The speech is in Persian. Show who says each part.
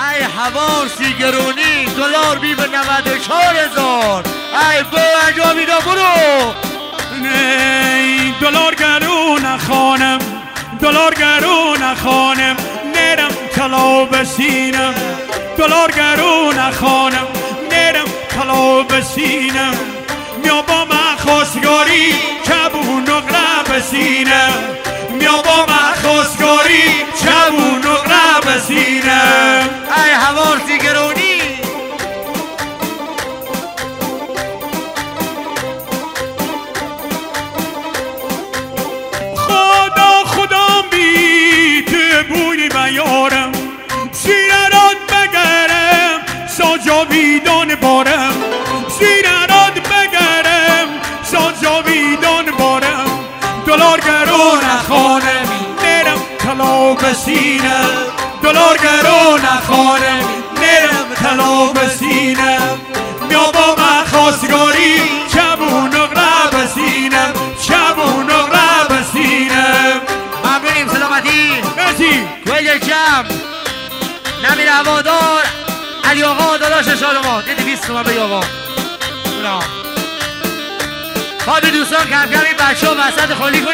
Speaker 1: ای حواسی گرونی دلار بی به 94,000. ای با انجامی دا برو.
Speaker 2: نه دلار گرون خانم، دلار گرون خانم، نرم طلا بسینم. دلار گرون خانم، نرم طلا بسینم. میا با من خواستگاری چبون نقره بسینم. میا با من خواستگاری چبون نقره بسینم.
Speaker 1: ای حواسی گرونی
Speaker 2: خدا بی تو بوی بیارم، زیرارات بگرم ساجاویدان بارم. زیرارات بگرم ساجاویدان بارم. دلار گرون خانم نرم طلا بسینم. دلار گرون خانم نرم طلا بسینم. میا با من خواستگاری چبون نقره بسینم. چبون نقره بسینم.
Speaker 1: ممنونیم سلامتی.
Speaker 2: مرسی.
Speaker 1: توی جمع نمیر هوادار علی آقا داداش شادمان یه 200 تومن به آقا. خب دوستان کم کم این بچه ها وسط خالی کنید.